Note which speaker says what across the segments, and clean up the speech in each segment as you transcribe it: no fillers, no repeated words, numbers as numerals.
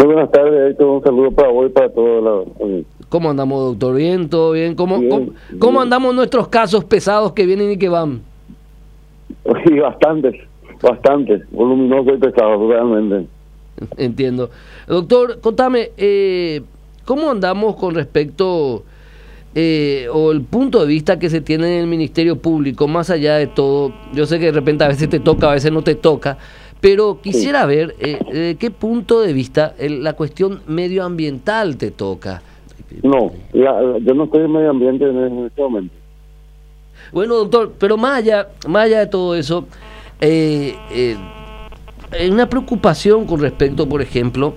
Speaker 1: Muy buenas tardes, Héctor. Un saludo para vos y para todos.
Speaker 2: ¿Cómo andamos, doctor? ¿Bien? ¿Todo bien? ¿Cómo
Speaker 1: Bien.
Speaker 2: andamos nuestros casos pesados que vienen y que van?
Speaker 1: Sí, bastantes, voluminoso y pesado, realmente.
Speaker 2: Entiendo. Doctor, contame, ¿cómo andamos con respecto o el punto de vista que se tiene en el Ministerio Público, más allá de todo? Yo sé que de repente a veces te toca, a veces no te toca, pero quisiera ver qué punto de vista la cuestión medioambiental te toca.
Speaker 1: No, yo no estoy en medio ambiente en este momento.
Speaker 2: Bueno, doctor, pero más allá de todo eso, hay una preocupación con respecto, por ejemplo,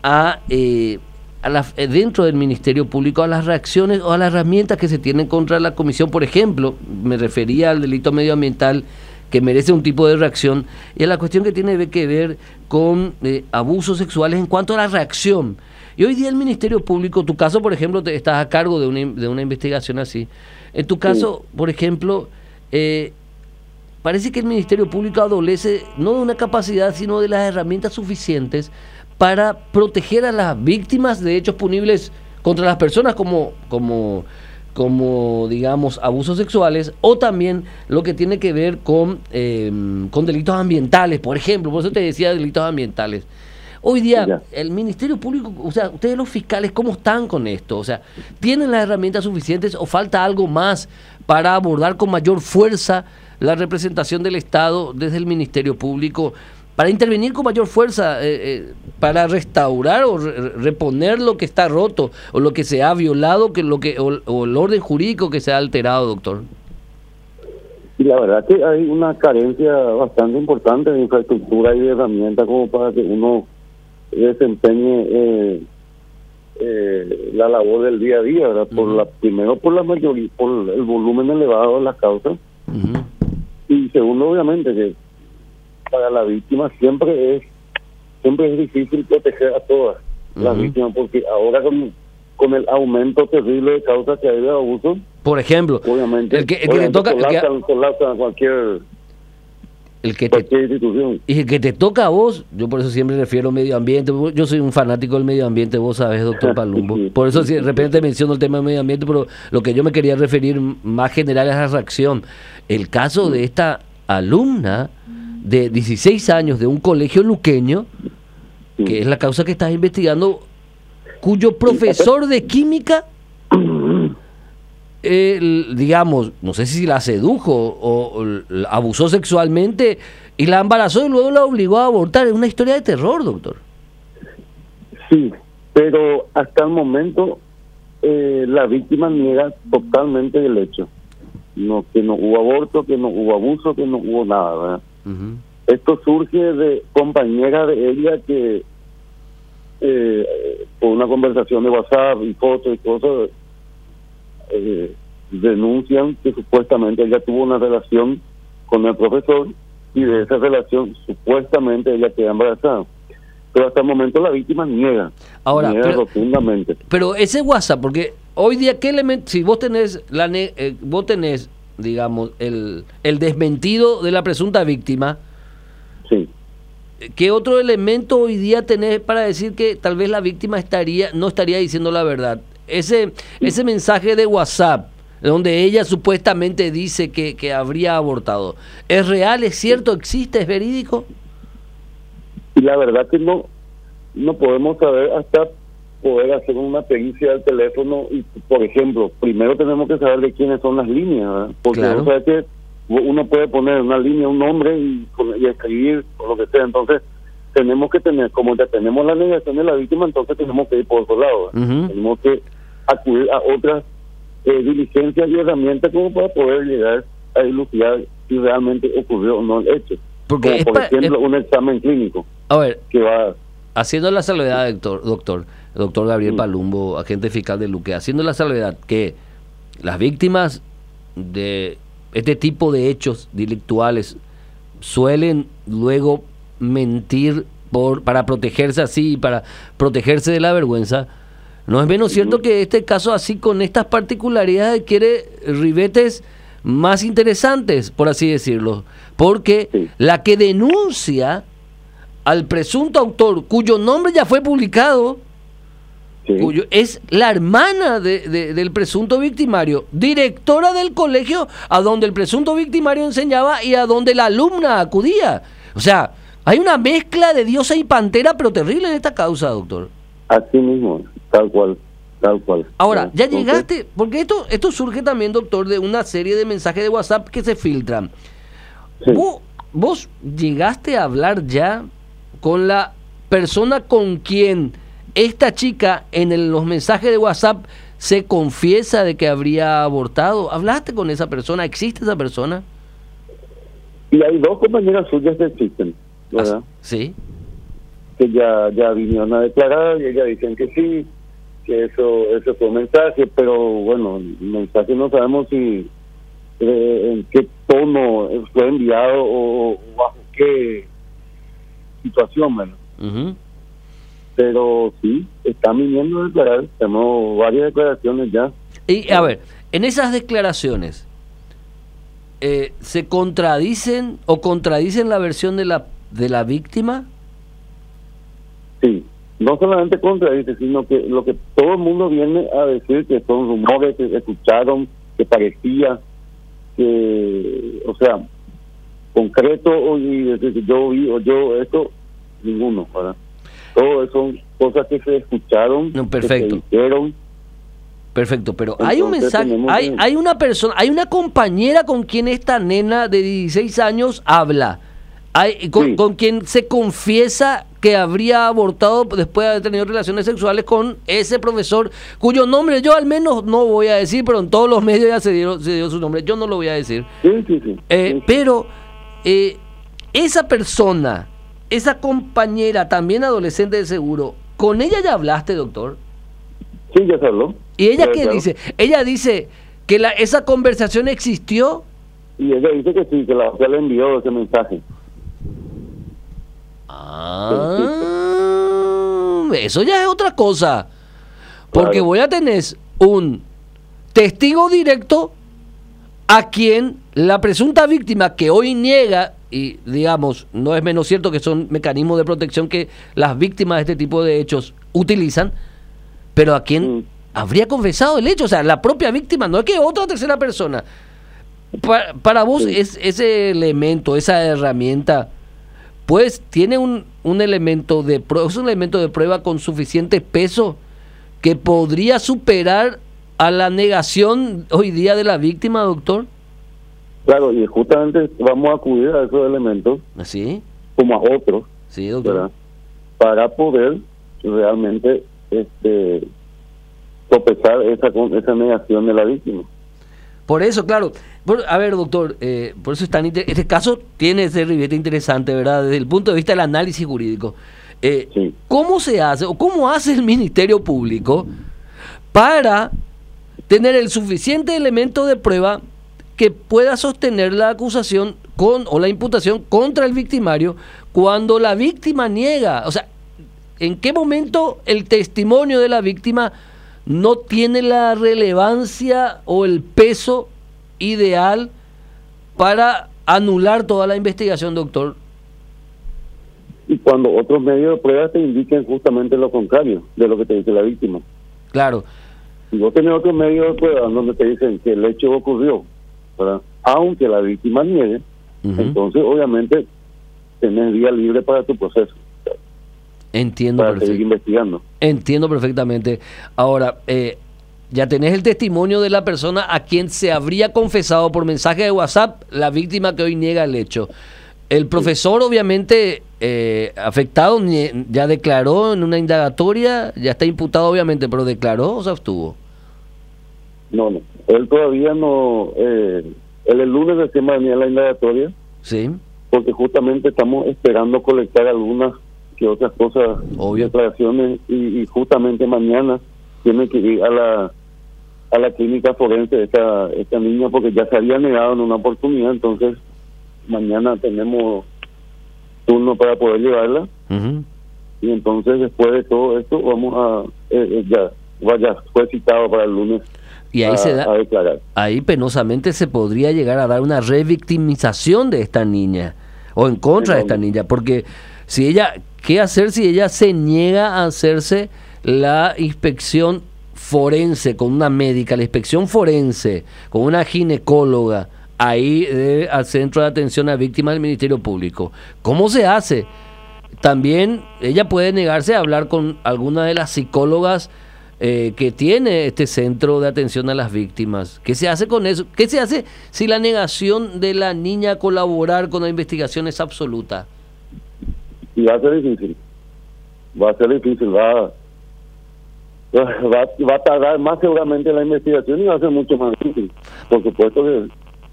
Speaker 2: dentro del Ministerio Público, a las reacciones o a las herramientas que se tienen contra la comisión. Por ejemplo, me refería al delito medioambiental, que merece un tipo de reacción, y a la cuestión que tiene que ver con abusos sexuales en cuanto a la reacción. Y hoy día el Ministerio Público, tu caso, por ejemplo, estás a cargo de una investigación así. En tu caso, por ejemplo, parece que el Ministerio Público adolece no de una capacidad, sino de las herramientas suficientes para proteger a las víctimas de hechos punibles contra las personas como digamos, abusos sexuales, o también lo que tiene que ver con delitos ambientales, por ejemplo. Por eso te decía delitos ambientales. Hoy día, el Ministerio Público, o sea, ustedes los fiscales, ¿cómo están con esto? O sea, ¿tienen las herramientas suficientes o falta algo más para abordar con mayor fuerza la representación del Estado desde el Ministerio Público, para intervenir con mayor fuerza, para restaurar o reponer lo que está roto o lo que se ha violado, o el orden jurídico que se ha alterado, doctor?
Speaker 1: Y la verdad que hay una carencia bastante importante de infraestructura y de herramientas como para que uno desempeñe la labor del día a día, ¿verdad? Primero por la mayoría, por el volumen elevado de las causas, y segundo, obviamente, que para la víctima siempre es difícil proteger a todas las víctimas, porque ahora con el aumento terrible de causas que hay de abuso,
Speaker 2: por ejemplo,
Speaker 1: obviamente,
Speaker 2: el que te toca
Speaker 1: colapsan cualquier institución.
Speaker 2: Y el que te toca a vos, yo por eso siempre refiero medio ambiente. Yo soy un fanático del medio ambiente, vos sabés, doctor Palumbo. Por eso de repente menciono el tema del medio ambiente, pero lo que yo me quería referir más general es la reacción. El caso de esta alumna de 16 años de un colegio luqueño, que es la causa que estás investigando, cuyo profesor de química, digamos, no sé si la sedujo o abusó sexualmente y la embarazó y luego la obligó a abortar. Es una historia de terror, doctor.
Speaker 1: Sí, pero hasta el momento la víctima niega totalmente el hecho. No, que no hubo aborto, que no hubo abuso, que no hubo nada, ¿verdad? Esto surge de compañera de ella que por una conversación de WhatsApp y fotos y cosas denuncian que supuestamente ella tuvo una relación con el profesor y de esa relación supuestamente ella queda embarazada, pero hasta el momento la víctima niega rotundamente. Pero
Speaker 2: ese WhatsApp, porque hoy día qué elemento, si vos tenés vos tenés, digamos, el desmentido de la presunta víctima,
Speaker 1: sí,
Speaker 2: ¿qué otro elemento hoy día tenés para decir que tal vez la víctima no estaría diciendo la verdad? Ese mensaje de WhatsApp, donde ella supuestamente dice que habría abortado, ¿es real, es cierto, existe, es verídico?
Speaker 1: Y la verdad que no podemos saber hasta poder hacer una pericia del teléfono y, por ejemplo, primero tenemos que saber de quiénes son las líneas, ¿verdad? Porque claro, o sea que uno puede poner una línea, un nombre y escribir o lo que sea. Entonces tenemos que tener, como ya tenemos la negación de la víctima, entonces tenemos que ir por otro lado, tenemos que acudir a otras diligencias y herramientas como para poder llegar a dilucidar si realmente ocurrió o no el hecho. Porque como por ejemplo un examen clínico.
Speaker 2: A ver,
Speaker 1: que va
Speaker 2: haciendo la salvedad, doctor Gabriel Palumbo, agente fiscal de Luque, haciendo la salvedad que las víctimas de este tipo de hechos delictuales suelen luego mentir para protegerse así, para protegerse de la vergüenza. No es menos cierto que este caso así, con estas particularidades, quiere ribetes más interesantes, por así decirlo, porque la que denuncia al presunto autor, cuyo nombre ya fue publicado,
Speaker 1: Sí.
Speaker 2: es la hermana del presunto victimario, directora del colegio a donde el presunto victimario enseñaba y a donde la alumna acudía. O sea, hay una mezcla de diosa y pantera, pero terrible en esta causa, doctor.
Speaker 1: Así mismo, tal cual.
Speaker 2: Ahora, ya
Speaker 1: Entonces,
Speaker 2: llegaste, porque esto surge también, doctor, de una serie de mensajes de WhatsApp que se filtran.
Speaker 1: Sí.
Speaker 2: ¿Vos llegaste a hablar ya con la persona con quien esta chica los mensajes de WhatsApp se confiesa de que habría abortado? ¿Hablaste con esa persona? ¿Existe esa persona?
Speaker 1: Y hay 2 compañeras suyas que existen, ¿verdad?
Speaker 2: Sí.
Speaker 1: Que ya vinieron a declarar y ellas dicen que sí, que eso fue un mensaje, pero bueno, el mensaje no sabemos si en qué tono fue enviado o bajo qué situación, ¿verdad?
Speaker 2: Uh-huh.
Speaker 1: Pero sí, están viniendo a declarar, tenemos varias declaraciones ya.
Speaker 2: Y a ver, en esas declaraciones, ¿se contradicen o contradicen la versión de la víctima?
Speaker 1: Sí, no solamente contradice, sino que lo que todo el mundo viene a decir que son rumores que escucharon, que parecía, que, o sea, concreto, y decir que yo vi o yo esto, ninguno, ¿verdad? Todo eso son cosas que se escucharon,
Speaker 2: No, perfecto.
Speaker 1: que se dijeron.
Speaker 2: Perfecto, pero
Speaker 1: Entonces,
Speaker 2: hay un mensaje, hay una persona, hay una compañera con quien esta nena de 16 años habla, con quien se confiesa que habría abortado después de haber tenido relaciones sexuales con ese profesor, cuyo nombre yo al menos no voy a decir, pero en todos los medios ya se dio su nombre, yo no lo voy a decir.
Speaker 1: Sí.
Speaker 2: Pero esa persona, esa compañera, también adolescente de seguro, ¿con ella ya hablaste, doctor?
Speaker 1: Sí, ya se habló.
Speaker 2: ¿Y ella qué
Speaker 1: claro.
Speaker 2: dice? Ella dice que esa conversación existió.
Speaker 1: Y ella dice que sí, que la otra le envió ese mensaje.
Speaker 2: Eso ya es otra cosa. Porque
Speaker 1: Claro.
Speaker 2: voy a tener un testigo directo a quien la presunta víctima, que hoy niega, y digamos, no es menos cierto que son mecanismos de protección que las víctimas de este tipo de hechos utilizan, pero a quien habría confesado el hecho, o sea, la propia víctima, no es que otra tercera persona. Para vos, ese elemento, esa herramienta, pues tiene un elemento es un elemento de prueba con suficiente peso que podría superar a la negación hoy día de la víctima, doctor.
Speaker 1: Claro, y justamente vamos a acudir a esos elementos,
Speaker 2: ¿Sí?
Speaker 1: como a otros,
Speaker 2: Sí, doctor.
Speaker 1: ¿verdad? Para poder realmente sopesar esa negación de la víctima.
Speaker 2: Por eso, claro. A ver, doctor, por eso este caso tiene ese ribete interesante, ¿verdad? Desde el punto de vista del análisis jurídico.
Speaker 1: Sí.
Speaker 2: ¿Cómo se hace o cómo hace el Ministerio Público para tener el suficiente elemento de prueba que pueda sostener la acusación o la imputación contra el victimario cuando la víctima niega? O sea, ¿en qué momento el testimonio de la víctima no tiene la relevancia o el peso ideal para anular toda la investigación, doctor?
Speaker 1: Y cuando otros medios de prueba te indiquen justamente lo contrario de lo que te dice la víctima.
Speaker 2: Claro.
Speaker 1: Si vos tenés otros medios de prueba donde te dicen que el hecho ocurrió, ¿verdad?, aunque la víctima niegue, entonces obviamente tenés vía libre para tu proceso.
Speaker 2: Entiendo
Speaker 1: para seguir investigando.
Speaker 2: Entiendo perfectamente. Ahora, ya tenés el testimonio de la persona a quien se habría confesado por mensaje de WhatsApp la víctima que hoy niega el hecho. El profesor, obviamente, afectado, ya declaró en una indagatoria, ya está imputado, obviamente, pero ¿declaró o se abstuvo?
Speaker 1: No. Él todavía no. Él el lunes recién va a venir a la indagatoria.
Speaker 2: Sí.
Speaker 1: Porque justamente estamos esperando colectar algunas que otras cosas,
Speaker 2: obvio,
Speaker 1: declaraciones, y justamente mañana tiene que ir a la clínica forense de esta niña, porque ya se había negado en una oportunidad. Entonces mañana tenemos turno para poder llevarla. Y entonces después de todo esto vamos a fue citado para el lunes
Speaker 2: y ahí
Speaker 1: a declarar.
Speaker 2: Ahí penosamente se podría llegar a dar una revictimización de esta niña o en contra de esta niña, porque Si ella, ¿qué hacer si ella se niega a hacerse la inspección forense con una médica, la inspección forense con una ginecóloga ahí al Centro de Atención a Víctimas del Ministerio Público? ¿Cómo se hace? También ella puede negarse a hablar con alguna de las psicólogas que tiene este Centro de Atención a las Víctimas. ¿Qué se hace con eso? ¿Qué se hace si la negación de la niña a colaborar con la investigación es absoluta?
Speaker 1: Y va a ser difícil. Va a ser difícil. Va a tardar más seguramente la investigación y va a ser mucho más difícil. Por supuesto que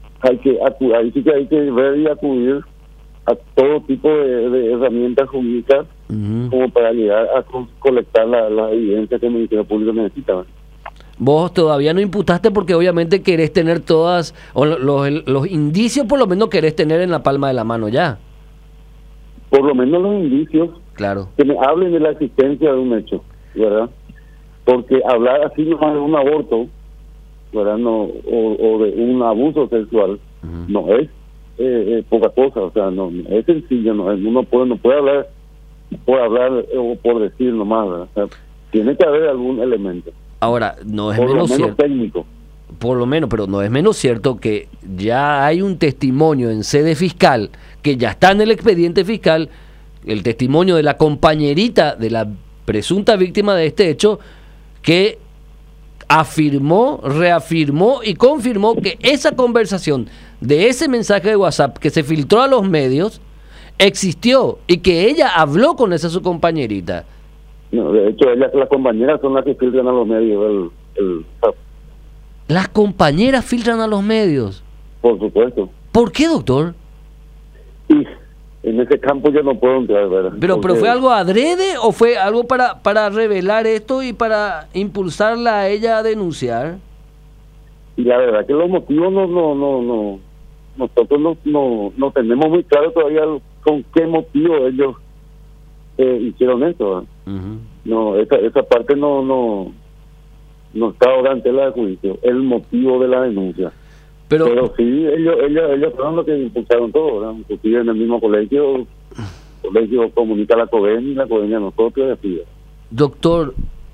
Speaker 1: ahí sí que hay que ver y acudir a todo tipo de herramientas jurídicas como para llegar a colectar la evidencia que el Ministerio Público necesita.
Speaker 2: Vos todavía no imputaste porque obviamente querés tener todas, o los indicios por lo menos querés tener en la palma de la mano ya.
Speaker 1: Por lo menos los indicios,
Speaker 2: claro,
Speaker 1: que me hablen de la existencia de un hecho, ¿verdad? Porque hablar así nomás de un aborto, ¿verdad? No, o de un abuso sexual, no es poca cosa, o sea, no es sencillo, uno no puede hablar por hablar o por decir nomás, ¿verdad? O sea, tiene que haber algún elemento.
Speaker 2: Ahora, no es
Speaker 1: por
Speaker 2: menos
Speaker 1: lo menos
Speaker 2: cierto,
Speaker 1: técnico.
Speaker 2: Por lo menos, pero no es menos cierto que ya hay un testimonio en sede fiscal, que ya está en el expediente fiscal, el testimonio de la compañerita de la presunta víctima de este hecho, que afirmó, reafirmó y confirmó que esa conversación de ese mensaje de WhatsApp que se filtró a los medios existió y que ella habló con esa su compañerita.
Speaker 1: No, de hecho, las compañeras son las que filtran a los medios el WhatsApp.
Speaker 2: Las compañeras filtran a los medios.
Speaker 1: Por supuesto.
Speaker 2: ¿Por qué, doctor?
Speaker 1: Y en ese campo yo no puedo entrar, ¿verdad?
Speaker 2: ¿Pero fue algo adrede o fue algo para revelar esto y para impulsarla a ella a denunciar?
Speaker 1: Y la verdad que los motivos nosotros no tenemos muy claro todavía con qué motivo ellos hicieron esto, ¿verdad? No, esa parte no está ahora en tela de juicio, el motivo de la denuncia. Pero sí, ellos fueron los que impulsaron todo, ¿verdad? Inclusive en el mismo colegio comunica a la COVEN y la COVEN a nosotros y así.
Speaker 2: Doctor,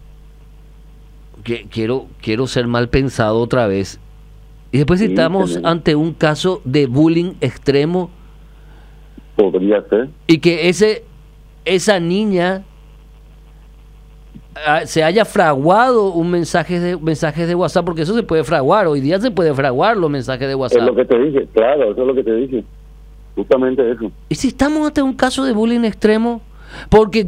Speaker 2: quiero ser mal pensado otra vez. Y después, si estamos ante un caso de bullying extremo,
Speaker 1: podría ser.
Speaker 2: Y que esa niña se haya fraguado un mensajes de WhatsApp, porque eso se puede fraguar, hoy día se puede fraguar los mensajes de WhatsApp.
Speaker 1: Es lo que te dije, claro, eso es lo que te dije, justamente eso.
Speaker 2: ¿Y si estamos ante un caso de bullying extremo? Porque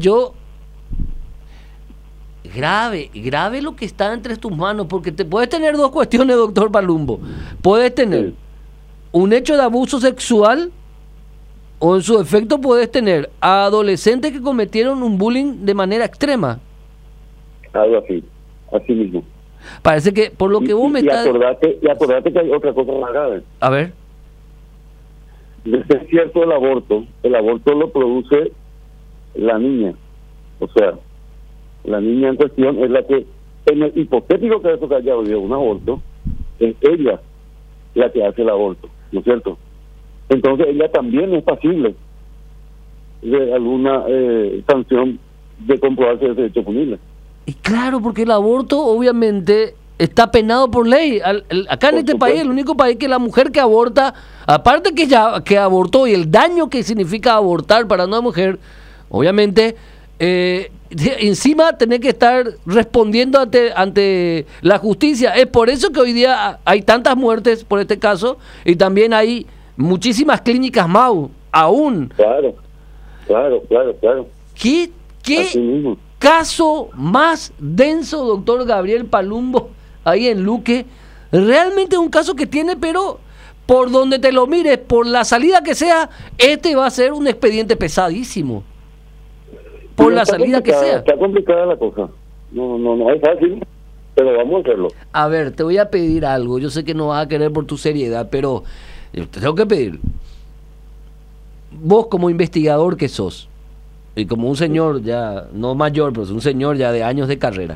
Speaker 2: grave lo que está entre tus manos, porque te puedes tener dos cuestiones, doctor Palumbo. Puedes tener un hecho de abuso sexual, o en su efecto puedes tener a adolescentes que cometieron un bullying de manera extrema.
Speaker 1: Algo así mismo.
Speaker 2: Parece que por lo que vos me estás...
Speaker 1: Y acordate que hay otra cosa más grave.
Speaker 2: A ver.
Speaker 1: De ser cierto el aborto lo produce la niña. O sea, la niña en cuestión es la que, en el hipotético caso que haya habido un aborto, es ella la que hace el aborto, ¿no es cierto? Entonces ella también es pasible de alguna sanción de comprobarse ese hecho punible. Y
Speaker 2: claro, porque el aborto obviamente está penado por ley. Acá en este país, el único país que la mujer que aborta, aparte que abortó y el daño que significa abortar para una mujer, obviamente encima tener que estar respondiendo ante la justicia. Es por eso que hoy día hay tantas muertes por este caso, y también hay muchísimas clínicas MAU aún.
Speaker 1: Claro.
Speaker 2: ¿Qué caso más denso, doctor Gabriel Palumbo, ahí en Luque? Realmente es un caso que tiene, pero por donde te lo mires, por la salida que sea, va a ser un expediente pesadísimo. Por la salida que sea.
Speaker 1: Está complicada la cosa. No es fácil, pero vamos a hacerlo.
Speaker 2: A ver, te voy a pedir algo. Yo sé que no vas a querer por tu seriedad, pero te tengo que pedir. Vos, como investigador que sos, y como un señor ya, no mayor, pero es un señor ya de años de carrera,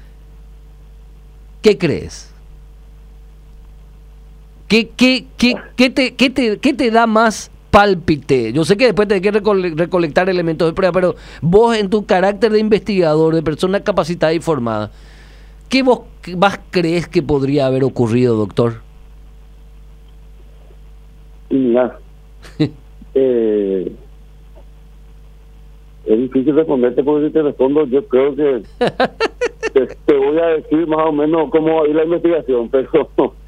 Speaker 2: ¿qué crees? ¿Qué te da más pálpite. Yo sé que después tenés que recolectar elementos de prueba, pero vos en tu carácter de investigador, de persona capacitada y formada, ¿qué vos más crees que podría haber ocurrido, doctor?
Speaker 1: Y mira, es difícil responderte porque si te respondo yo creo que te voy a decir más o menos cómo va a ir la investigación, pero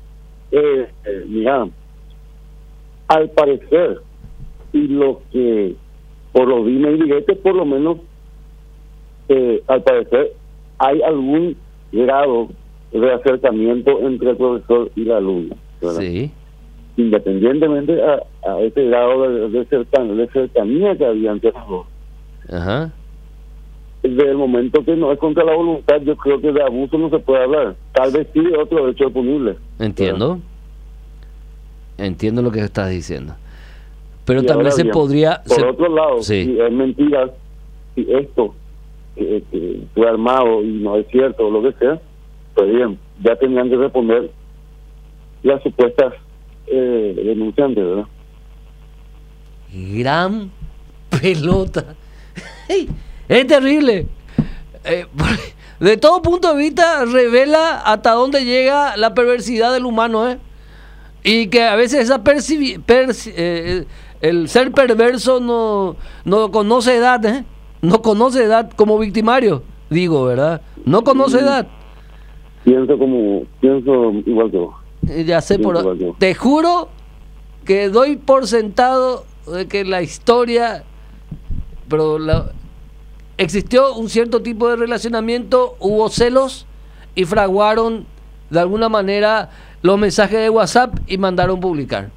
Speaker 1: mira, al parecer, y lo que por los dimes y diretes, por lo menos, al parecer, hay algún grado de acercamiento entre el profesor y la alumna, ¿verdad?
Speaker 2: Sí.
Speaker 1: Independientemente a ese grado de cercanía que había entre los dos.
Speaker 2: Ajá.
Speaker 1: Desde el momento que no es contra la voluntad, yo creo que de abuso no se puede hablar. Tal vez sí de otro hecho punible.
Speaker 2: Entiendo. Entiendo lo que estás diciendo. Pero
Speaker 1: Y
Speaker 2: también
Speaker 1: ahora
Speaker 2: se
Speaker 1: bien,
Speaker 2: podría...
Speaker 1: Por otro lado,
Speaker 2: sí.
Speaker 1: si es mentira, si esto que fue armado y no es cierto o lo que sea, pues bien, ya tendrían que responder las supuestas denunciantes, ¿verdad?
Speaker 2: Gran pelota. Es terrible. De todo punto de vista revela hasta dónde llega la perversidad del humano, y que a veces esa el ser perverso no conoce edad, no conoce edad como victimario, digo, ¿verdad? No conoce edad.
Speaker 1: Pienso igual que vos.
Speaker 2: Ya sé, te juro que doy por sentado de que la historia, pero existió un cierto tipo de relacionamiento, hubo celos y fraguaron de alguna manera los mensajes de WhatsApp y mandaron publicar.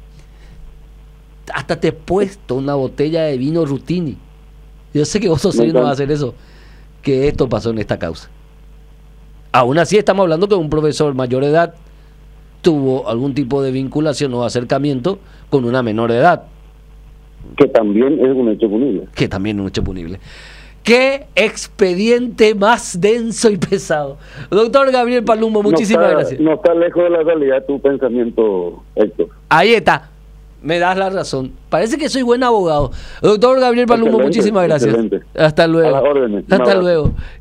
Speaker 2: Hasta te he puesto una botella de vino Rutini. Yo sé que vos sos serio, no vas a hacer eso. Que esto pasó en esta causa. Aún así estamos hablando que un profesor mayor de edad tuvo algún tipo de vinculación o acercamiento con una menor de edad.
Speaker 1: Que también es un hecho punible.
Speaker 2: Que también es un hecho punible. ¡Qué expediente más denso y pesado! Doctor Gabriel Palumbo, muchísimas gracias.
Speaker 1: No está lejos de la realidad tu pensamiento, Héctor.
Speaker 2: Ahí está. Me das la razón. Parece que soy buen abogado. Doctor Gabriel Palumbo, muchísimas gracias.
Speaker 1: Excelente.
Speaker 2: Hasta luego.
Speaker 1: A las órdenes.
Speaker 2: Hasta luego.